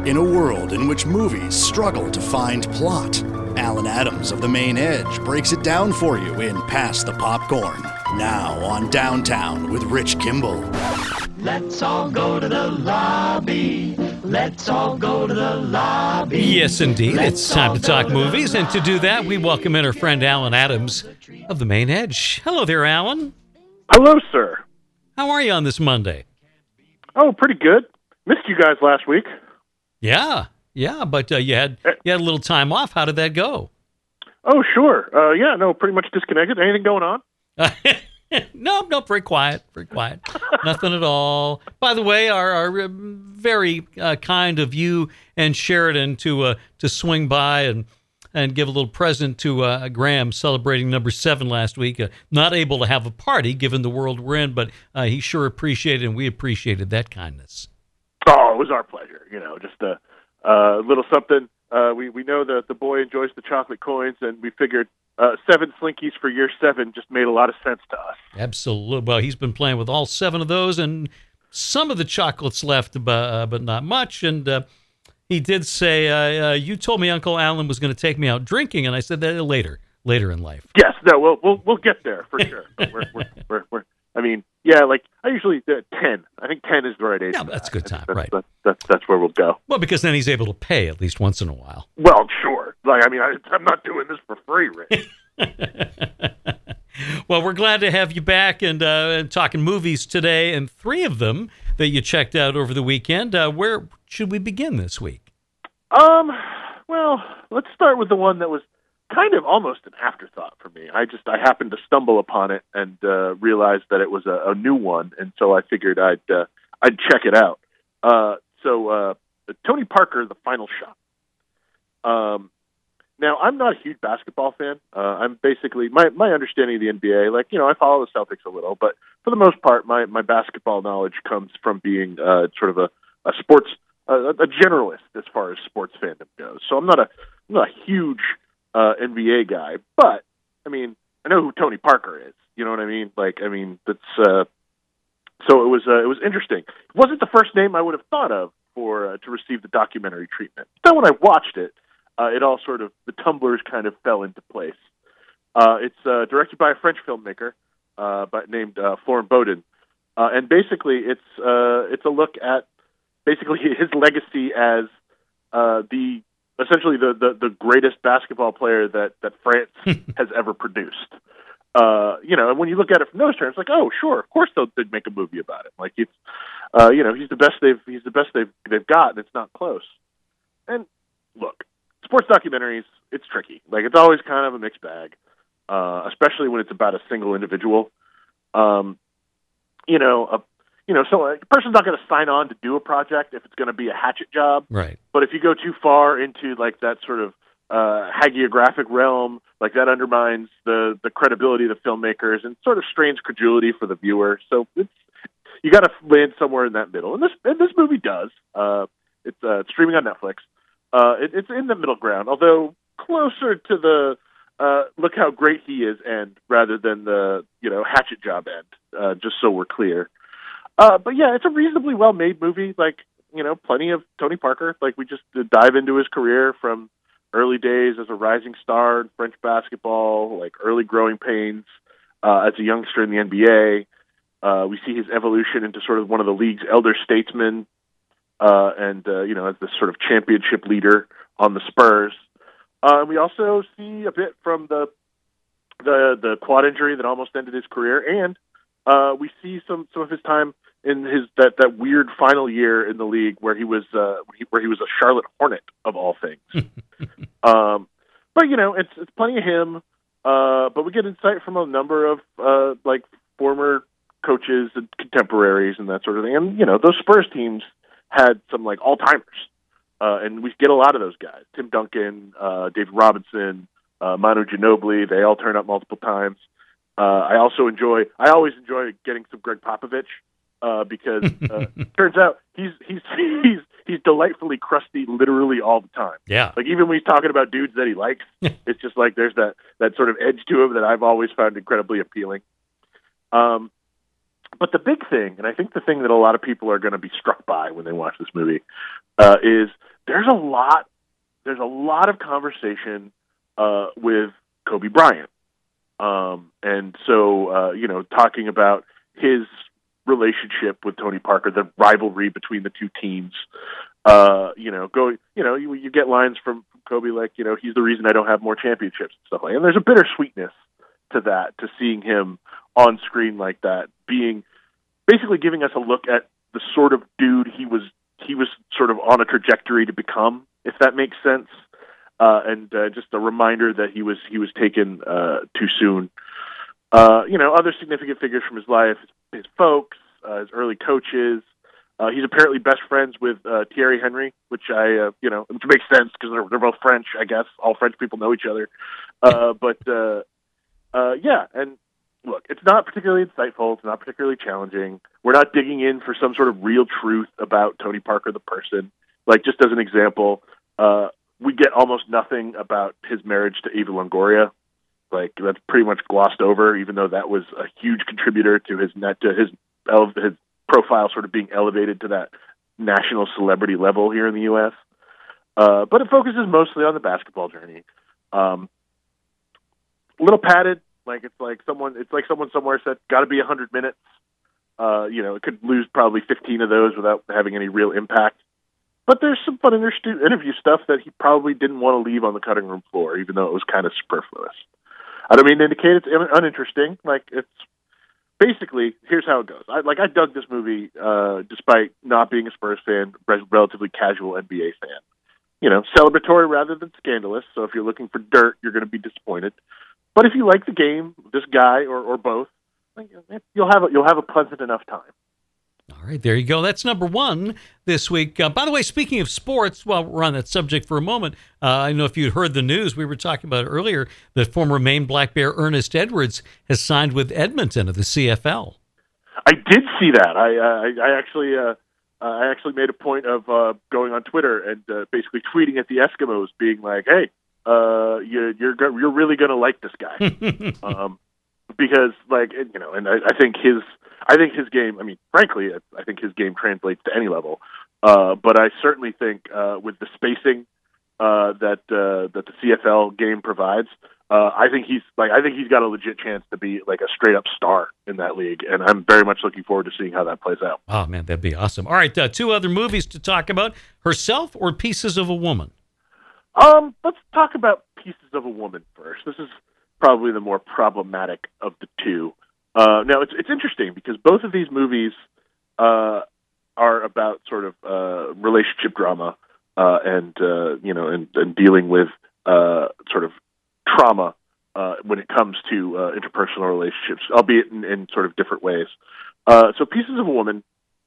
In a world in which movies struggle to find plot, Alan Adams of The Main Edge breaks it down for you in Pass the Popcorn. Now on Downtown with Rich Kimball. Let's all go to the lobby. Let's all go to the lobby. Yes, indeed. It's time to talk movies. And to do that, we welcome in our friend Alan Adams of The Main Edge. Hello there, Alan. Hello, sir. How are you on this Monday? Oh, pretty good. Missed you guys last week. Yeah, but you had a little time off. How did that go? Oh, sure. Pretty much disconnected. Anything going on? No, very quiet. Nothing at all. By the way, our very kind of you and Sheridan to swing by and give a little present to Graham celebrating number 7 last week. Not able to have a party given the world we're in, but he sure appreciated, and we appreciated that kindness. Oh, it was our pleasure. Just a little something. We know that the boy enjoys the chocolate coins, and we figured 7 Slinkies for year 7 just made a lot of sense to us. Absolutely. Well, he's been playing with all 7 of those, and some of the chocolates left, but not much. And he did say, "You told me Uncle Alan was going to take me out drinking," and I said that later in life. Yes, no, we'll get there for sure. We're I usually 10. I think 10 is the right age. Yeah, that's a good time, right? That's where we'll go. Well, because then he's able to pay at least once in a while. Well, sure. I'm not doing this for free, Rich. Well, we're glad to have you back and talking movies today, and 3 of them that you checked out over the weekend. Where should we begin this week? Well, let's start with the one that was kind of almost an afterthought for me. I happened to stumble upon it and realized that it was a new one, and so I figured I'd check it out. So Tony Parker, The Final Shot. Now, I'm not a huge basketball fan. I'm basically my understanding of the NBA. I follow the Celtics a little, but for the most part, my basketball knowledge comes from being sort of a sports a generalist as far as sports fandom goes. So I'm not a huge NBA guy, but I know who Tony Parker is. You know what I mean? That's so it was interesting. It wasn't the first name I would have thought of for to receive the documentary treatment. Then when I watched it, it all sort of the tumblers kind of fell into place. It's directed by a French filmmaker named Florent Baudin, and basically it's a look at basically his legacy as essentially the greatest basketball player that France has ever produced. And when you look at it from those terms, oh, sure, of course they'd make a movie about him. It's, he's the best they've got, and it's not close. And look, sports documentaries, it's tricky. It's always kind of a mixed bag, especially when it's about a single individual. So a person's not going to sign on to do a project if it's going to be a hatchet job. Right. But if you go too far into that sort of hagiographic realm, that undermines the credibility of the filmmakers and sort of strains credulity for the viewer. So you got to land somewhere in that middle, and this movie does. It's streaming on Netflix. It's in the middle ground, although closer to the look how great he is end rather than the hatchet job end. Just so we're clear. But yeah, it's a reasonably well-made movie. Plenty of Tony Parker. We just dive into his career from early days as a rising star in French basketball, early growing pains as a youngster in the NBA. We see his evolution into sort of one of the league's elder statesmen, and as this sort of championship leader on the Spurs. We also see a bit from the quad injury that almost ended his career, and we see some of his time in his that weird final year in the league where he was a Charlotte Hornet of all things. But it's plenty of him. But we get insight from a number of former coaches and contemporaries and that sort of thing. And those Spurs teams had some all timers, and we get a lot of those guys: Tim Duncan, David Robinson, Manu Ginobili. They all turn up multiple times. I always enjoy getting some Greg Popovich because turns out he's delightfully crusty literally all the time. Yeah. Even when he's talking about dudes that he likes, it's just there's that sort of edge to him that I've always found incredibly appealing. But the big thing, and I think the thing that a lot of people are going to be struck by when they watch this movie, is there's a lot of conversation with Kobe Bryant. And so, talking about his relationship with Tony Parker, the rivalry between the two teams, you get lines from Kobe like, he's the reason I don't have more championships and stuff like that. And there's a bittersweetness to that, to seeing him on screen like that, basically giving us a look at the sort of dude he was sort of on a trajectory to become, if that makes sense. And just a reminder that he was taken too soon. Other significant figures from his life, his folks, his early coaches. He's apparently best friends with Thierry Henry, which which makes sense because they're both French, I guess. All French people know each other. And look, it's not particularly insightful. It's not particularly challenging. We're not digging in for some sort of real truth about Tony Parker, the person. Like, just as an example, we get almost nothing about his marriage to Eva Longoria. Like, that's pretty much glossed over, even though that was a huge contributor to his profile sort of being elevated to that national celebrity level here in the U.S. But it focuses mostly on the basketball journey. A little padded, it's like someone somewhere said, got to be 100 minutes. It could lose probably 15 of those without having any real impact. But there's some fun interview stuff that he probably didn't want to leave on the cutting room floor, even though it was kind of superfluous. I don't mean to indicate it's uninteresting. It's basically, here's how it goes. I dug this movie despite not being a Spurs fan, relatively casual NBA fan. Celebratory rather than scandalous. So if you're looking for dirt, you're going to be disappointed. But if you like the game, this guy or both, you'll have a pleasant enough time. All right, there you go. That's number one this week. By the way, speaking of sports, while we're on that subject for a moment, I don't know if you'd heard the news. We were talking about it earlier that former Maine Black Bear Ernest Edwards has signed with Edmonton of the CFL. I did see that. I actually made a point of going on Twitter and basically tweeting at the Eskimos, being like, "Hey, you're really going to like this guy," because and I think his game. I mean, frankly, I think his game translates to any level. But I certainly think with the spacing that the CFL game provides, I think he's got a legit chance to be like a straight up star in that league, and I'm very much looking forward to seeing how that plays out. Oh man, that'd be awesome. All right, two other movies to talk about: Herself or Pieces of a Woman. Let's talk about Pieces of a Woman first. This is probably the more problematic of the two. Now, it's interesting because both of these movies are about sort of relationship drama and dealing with sort of trauma when it comes to interpersonal relationships, albeit in sort of different ways. So Pieces of a Woman,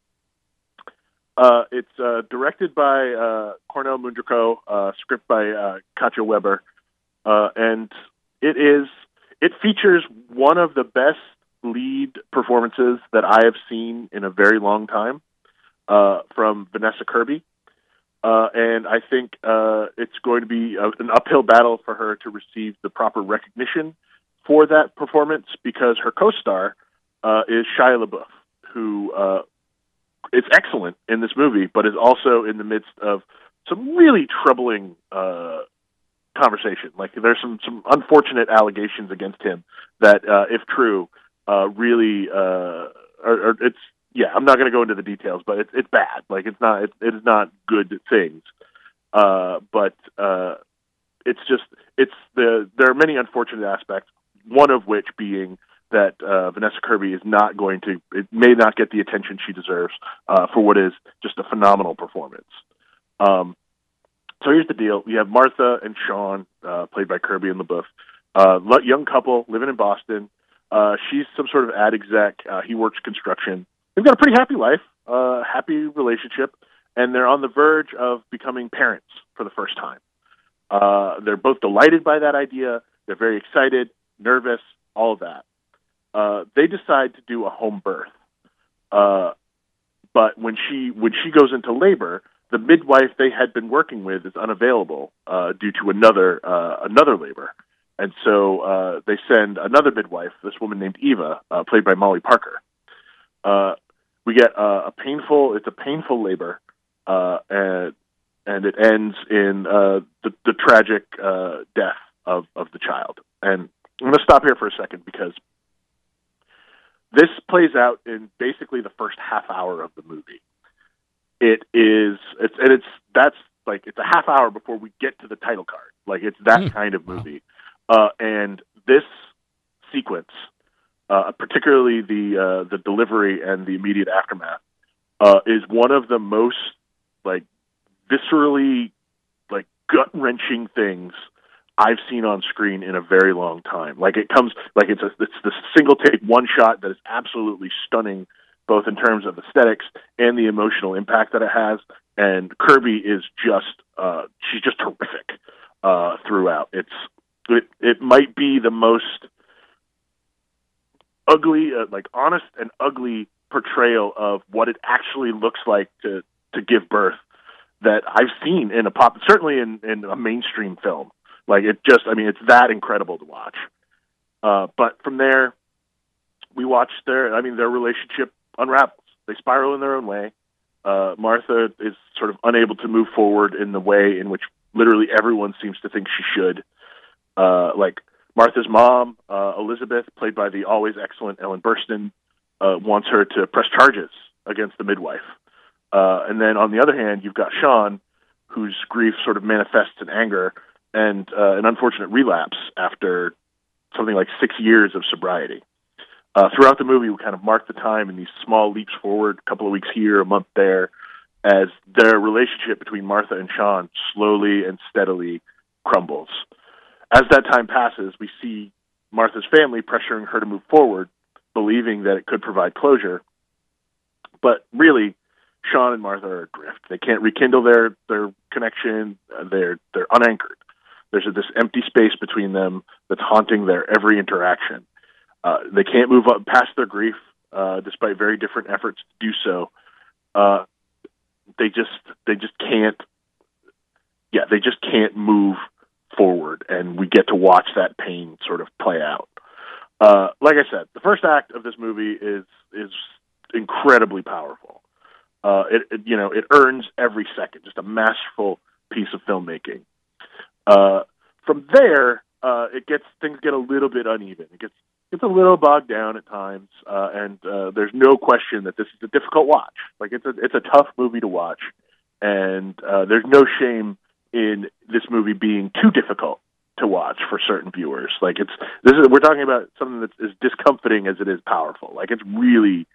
it's directed by Cornel Mundruko, script by Katja Weber, and it features one of the best lead performances that I have seen in a very long time from Vanessa Kirby. And I think it's going to be an uphill battle for her to receive the proper recognition for that performance, because her co-star is Shia LaBeouf, who is excellent in this movie, but is also in the midst of some really troubling conversation. Like, there's some unfortunate allegations against him that, if true, really, it's, I'm not going to go into the details, but it's bad. Like, it is not good things. But there are many unfortunate aspects. One of which being that Vanessa Kirby may not get the attention she deserves for what is just a phenomenal performance. So here's the deal: we have Martha and Sean, played by Kirby and LaBeouf, young couple living in Boston. She's some sort of ad exec. He works construction. They've got a pretty happy life, happy relationship, and they're on the verge of becoming parents for the first time. They're both delighted by that idea. They're very excited, nervous, all of that. They decide to do a home birth. But when she goes into labor, the midwife they had been working with is unavailable due to another labor. And so they send another midwife, this woman named Eva, played by Molly Parker. We get it's a painful labor, and and it ends in the tragic death of the child. And I'm going to stop here for a second because this plays out in basically the first half hour of the movie. It's a half hour before we get to the title card. Like, it's that kind of movie. And this sequence, particularly the delivery and the immediate aftermath, is one of the most like viscerally like gut-wrenching things I've seen on screen in a very long time. Like, it comes like it's the single take one shot that is absolutely stunning, both in terms of aesthetics and the emotional impact that it has. And Kirby is just she's just terrific throughout. It might be the most ugly, like honest and ugly portrayal of what it actually looks like to give birth that I've seen in certainly in a mainstream film. Like, it's that incredible to watch. But from there, we watch their relationship unravels. They spiral in their own way. Martha is sort of unable to move forward in the way in which literally everyone seems to think she should. Like, Martha's mom, Elizabeth, played by the always excellent Ellen Burstyn, wants her to press charges against the midwife. And then on the other hand, you've got Sean, whose grief sort of manifests in anger and an unfortunate relapse after something like 6 years of sobriety. Throughout the movie, we kind of mark the time in these small leaps forward, a couple of weeks here, a month there, as their relationship between Martha and Sean slowly and steadily crumbles. As that time passes, we see Martha's family pressuring her to move forward, believing that it could provide closure. But really, Sean and Martha are adrift. They can't rekindle their connection. They're unanchored. There's this empty space between them that's haunting their every interaction. They can't move up past their grief, despite very different efforts to do so. They just can't. Yeah, they just can't move forward, and we get to watch that pain sort of play out. Like I said, the first act of this movie is incredibly powerful. It earns every second, just a masterful piece of filmmaking. From there, things get a little bit uneven. It gets a little bogged down at times, and there's no question that this is a difficult watch. Like, it's a tough movie to watch, and there's no shame in this movie being too difficult to watch for certain viewers. Like, we're talking about something that's as discomforting as it is powerful. Like, it's really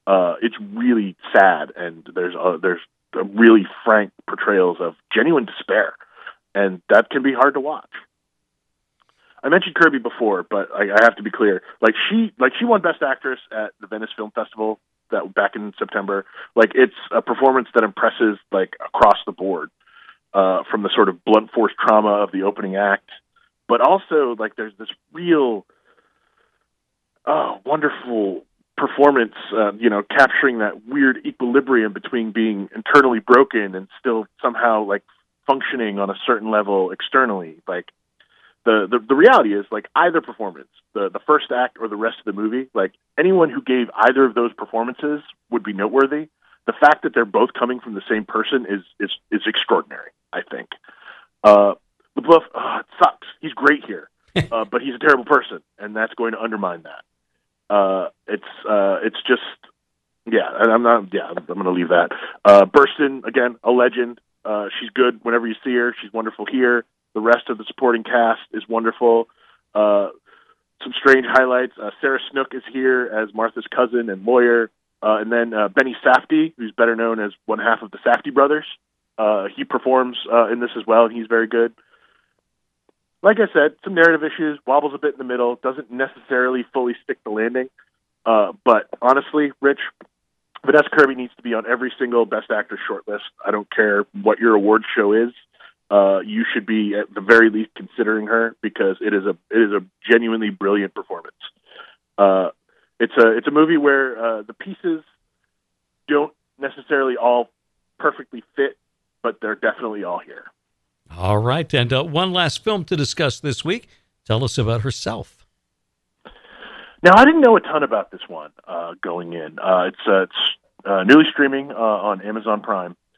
sad, and there's really frank portrayals of genuine despair, and that can be hard to watch. I mentioned Kirby before, but I have to be clear. Like, she won Best Actress at the Venice Film Festival back in September. Like, it's a performance that impresses like across the board, from the sort of blunt force trauma of the opening act, but also like there's this real wonderful performance, capturing that weird equilibrium between being internally broken and still somehow like functioning on a certain level externally. Like, the reality is, like, either performance, the first act or the rest of the movie, like, anyone who gave either of those performances would be noteworthy. The fact that they're both coming from the same person is extraordinary, I think. LaBeouf, it sucks. He's great here, but he's a terrible person, and that's going to undermine that. It's just, I'm going to leave that. Burstyn, again, a legend. She's good whenever you see her. She's wonderful here. The rest of the supporting cast is wonderful. Some strange highlights. Sarah Snook is here as Martha's cousin and lawyer. And then Benny Safdie, who's better known as one half of the Safdie brothers. He performs in this as well, and he's very good. Like I said, some narrative issues, wobbles a bit in the middle, doesn't necessarily fully stick the landing. But honestly, Rich, Vanessa Kirby needs to be on every single Best Actress shortlist. I don't care what your award show is. You should be at the very least considering her, because it is a genuinely brilliant performance. It's a movie where the pieces don't necessarily all perfectly fit, but they're definitely all here. All right, and one last film to discuss this week. Tell us about Herself. Now, I didn't know a ton about this one going in. It's newly streaming on Amazon Prime.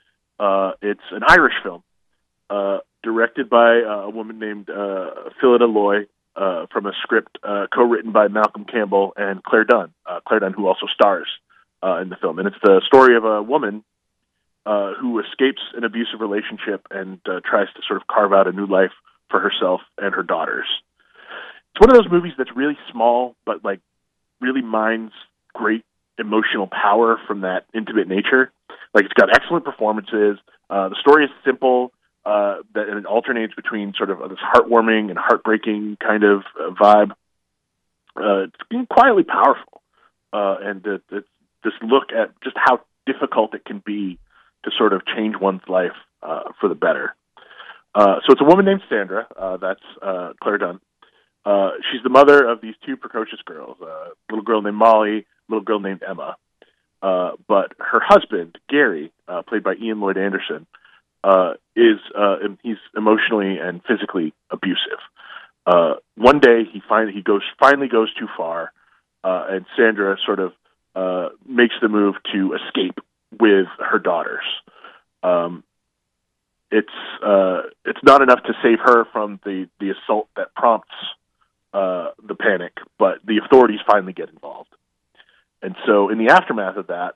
It's an Irish film, directed by a woman named Phillida Loy, from a script co-written by Malcolm Campbell and Claire Dunn. Claire Dunn, who also stars in the film, and it's the story of a woman who escapes an abusive relationship and tries to sort of carve out a new life for herself and her daughters. It's one of those movies that's really small, but like really mines great emotional power from that intimate nature. Like, it's got excellent performances. The story is simple, and it alternates between sort of this heartwarming and heartbreaking kind of vibe. It's quietly powerful, and it's this look at just how difficult it can be to sort of change one's life for the better. So it's a woman named Sandra. That's Claire Dunn. She's the mother of these two precocious girls, a little girl named Molly, a little girl named Emma. But her husband, Gary, played by Ian Lloyd Anderson, he's emotionally and physically abusive. One day he finally goes too far, and Sandra sort of makes the move to escape with her daughters. It's not enough to save her from the assault that prompts the panic, but the authorities finally get involved. And so in the aftermath of that,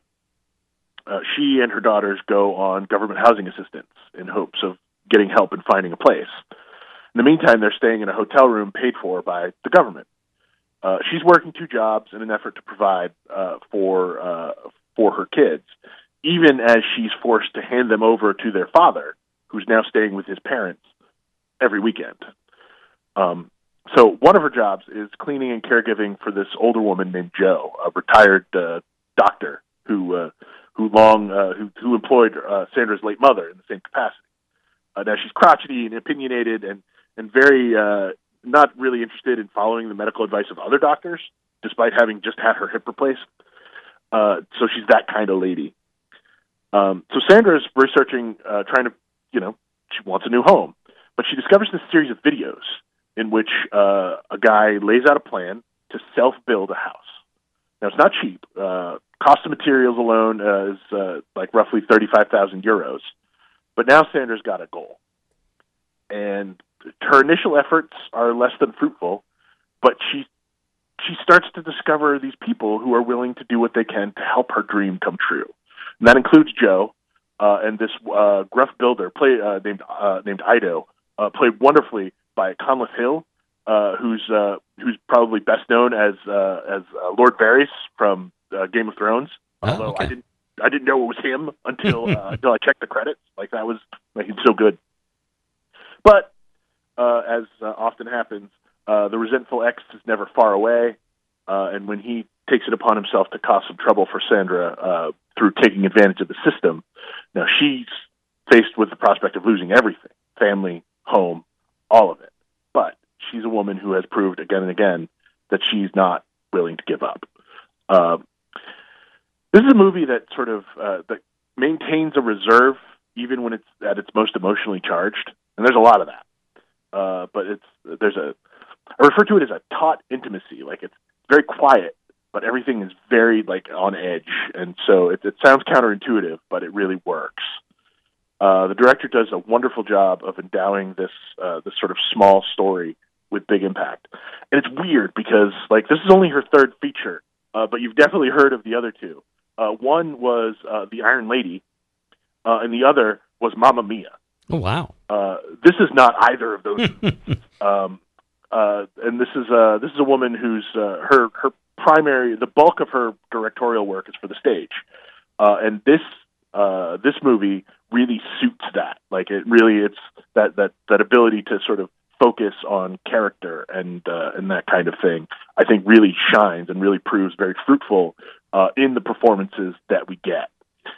she and her daughters go on government housing assistance in hopes of getting help and finding a place. In the meantime, they're staying in a hotel room paid for by the government. She's working two jobs in an effort to provide for her kids, even as she's forced to hand them over to their father, who's now staying with his parents every weekend. So one of her jobs is cleaning and caregiving for this older woman named Jo, a retired doctor who employed Sandra's late mother in the same capacity. Now she's crotchety and opinionated and very not really interested in following the medical advice of other doctors, despite having just had her hip replaced. So she's that kind of lady. So Sandra's researching, trying to, she wants a new home, but she discovers this series of videos in which a guy lays out a plan to self-build a house. Now, it's not cheap. Cost of materials alone is like roughly 35,000 euros. But now Sandra's got a goal. And her initial efforts are less than fruitful, but she starts to discover these people who are willing to do what they can to help her dream come true. And that includes Jo, and this gruff builder named Ido, played wonderfully by Conleth Hill, who's probably best known as Lord Varys from Game of Thrones. Although okay. I didn't know it was him until I checked the credits. Like, that was he's so good. But as often happens, the resentful ex is never far away, and when he takes it upon himself to cause some trouble for Sandra through taking advantage of the system, now she's faced with the prospect of losing everything: family, home, all of it. But she's a woman who has proved again and again that she's not willing to give up. This is a movie that sort of that maintains a reserve even when it's at its most emotionally charged, and there's a lot of that. But I refer to it as a taut intimacy. Like, it's very quiet, but everything is very on edge, and so it sounds counterintuitive, but it really works. The director does a wonderful job of endowing this sort of small story with big impact. And it's weird because, this is only her third feature, but you've definitely heard of the other two. One was The Iron Lady, and the other was Mamma Mia. Oh, wow. This is not either of those. And this is a woman who's her primary, the bulk of her directorial work is for the stage. And this movie really suits that. It's that ability to sort of focus on character and that kind of thing, I think really shines and really proves very fruitful in the performances that we get.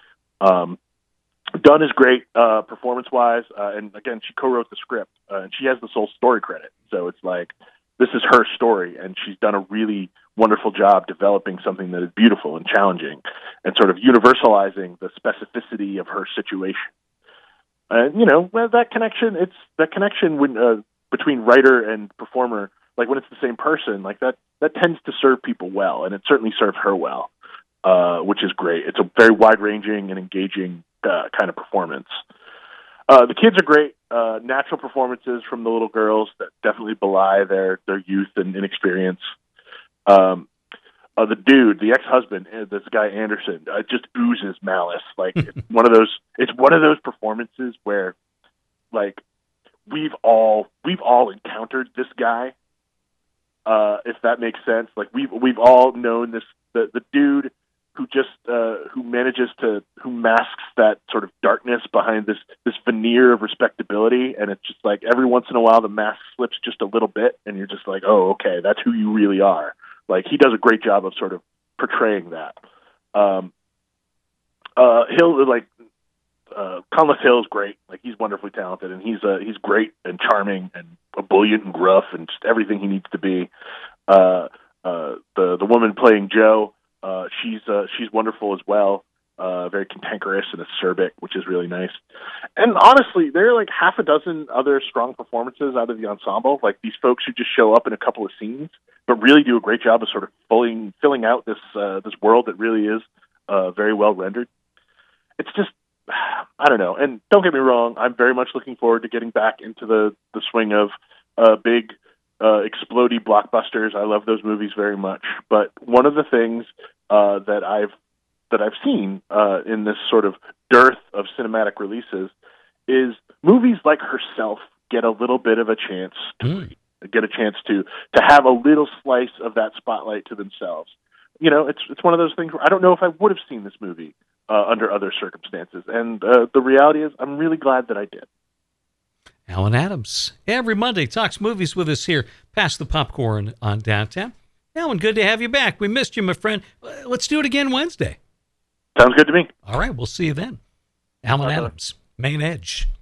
Dunn is great performance-wise, and again, she co-wrote the script, and she has the sole story credit. So it's this is her story, and she's done a really wonderful job developing something that is beautiful and challenging, and sort of universalizing the specificity of her situation. And that connection when between writer and performer, when it's the same person, that tends to serve people well, and it certainly served her well, which is great. It's a very wide-ranging and engaging kind of performance. The kids are great. Natural performances from the little girls that definitely belie their youth and inexperience. The dude, the ex-husband, this guy Anderson, just oozes malice. Like it's one of those performances where, like, we've all encountered this guy. If that makes sense, like we've all known this the dude who masks that sort of darkness behind this veneer of respectability, and it's just like every once in a while the mask slips just a little bit, and you're just like, oh, okay, that's who you really are. Like he does a great job of sort of portraying that. Conleth Hill is great. Like he's wonderfully talented, and he's great and charming and ebullient and gruff and just everything he needs to be. The woman playing Jo, she's wonderful as well. Very cantankerous and acerbic, which is really nice. And honestly, there are like half a dozen other strong performances out of the ensemble. Like these folks who just show up in a couple of scenes, but really do a great job of sort of filling out this world that really is very well rendered. It's just, I don't know. And don't get me wrong, I'm very much looking forward to getting back into the swing of big explodey blockbusters. I love those movies very much. But one of the things that I've seen in this sort of dearth of cinematic releases is movies like Herself get a little bit of a chance to have a little slice of that spotlight to themselves. You know, it's one of those things where I don't know if I would have seen this movie under other circumstances. And the reality is I'm really glad that I did. Alan Adams, every Monday, talks movies with us here, Pass the Popcorn on Downtown. Alan, good to have you back. We missed you, my friend. Let's do it again Wednesday. Sounds good to me. All right, we'll see you then. Alan Adams, Main Edge.